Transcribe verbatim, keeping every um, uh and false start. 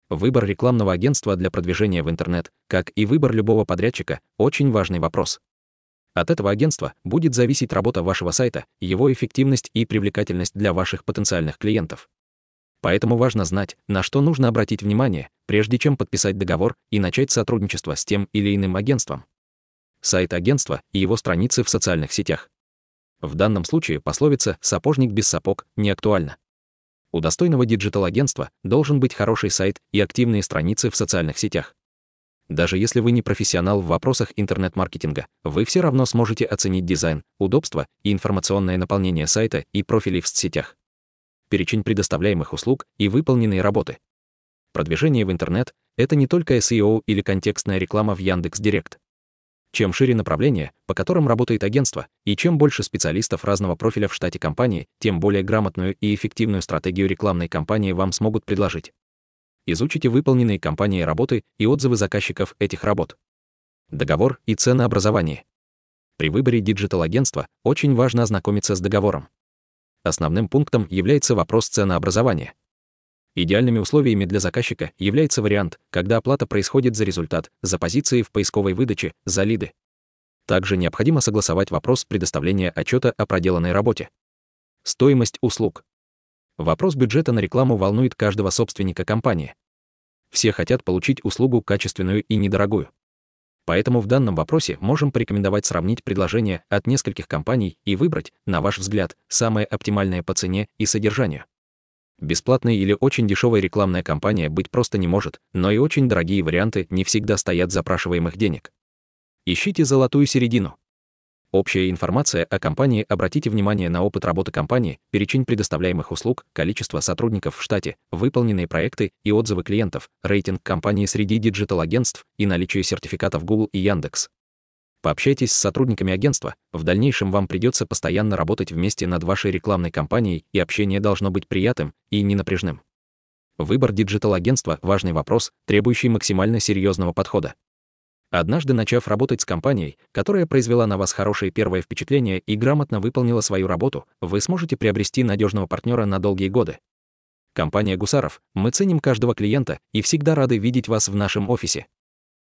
Выбор рекламного агентства для продвижения в интернет, как и выбор любого подрядчика, очень важный вопрос. От этого агентства будет зависеть работа вашего сайта, его эффективность и привлекательность для ваших потенциальных клиентов. Поэтому важно знать, на что нужно обратить внимание, прежде чем подписать договор и начать сотрудничество с тем или иным агентством. Сайт агентства и его страницы в социальных сетях. В данном случае пословица «сапожник без сапог» не актуальна. У достойного диджитал-агентства должен быть хороший сайт и активные страницы в социальных сетях. Даже если вы не профессионал в вопросах интернет-маркетинга, вы все равно сможете оценить дизайн, удобство и информационное наполнение сайта и профилей в соцсетях. Перечень предоставляемых услуг и выполненные работы. Продвижение в интернет — это не только эс и о или контекстная реклама в Яндекс.Директ. Чем шире направление, по которым работает агентство, и чем больше специалистов разного профиля в штате компании, тем более грамотную и эффективную стратегию рекламной кампании вам смогут предложить. Изучите выполненные компанией работы и отзывы заказчиков этих работ. Договор и ценообразование. При выборе диджитал-агентства очень важно ознакомиться с договором. Основным пунктом является вопрос ценообразования. Идеальными условиями для заказчика является вариант, когда оплата происходит за результат, за позиции в поисковой выдаче, за лиды. Также необходимо согласовать вопрос предоставления отчета о проделанной работе. Стоимость услуг. Вопрос бюджета на рекламу волнует каждого собственника компании. Все хотят получить услугу качественную и недорогую. Поэтому в данном вопросе можем порекомендовать сравнить предложения от нескольких компаний и выбрать, на ваш взгляд, самое оптимальное по цене и содержанию. Бесплатная или очень дешевая рекламная кампания быть просто не может, но и очень дорогие варианты не всегда стоят запрашиваемых денег. Ищите золотую середину. Общая информация о компании. Обратите внимание на опыт работы компании, перечень предоставляемых услуг, количество сотрудников в штате, выполненные проекты и отзывы клиентов, рейтинг компании среди диджитал-агентств и наличие сертификатов Google и Яндекс. Пообщайтесь с сотрудниками агентства, в дальнейшем вам придется постоянно работать вместе над вашей рекламной кампанией, и общение должно быть приятным и ненапряжным. Выбор диджитал-агентства – важный вопрос, требующий максимально серьезного подхода. Однажды начав работать с компанией, которая произвела на вас хорошее первое впечатление и грамотно выполнила свою работу, вы сможете приобрести надежного партнера на долгие годы. Компания Гусаров, мы ценим каждого клиента и всегда рады видеть вас в нашем офисе.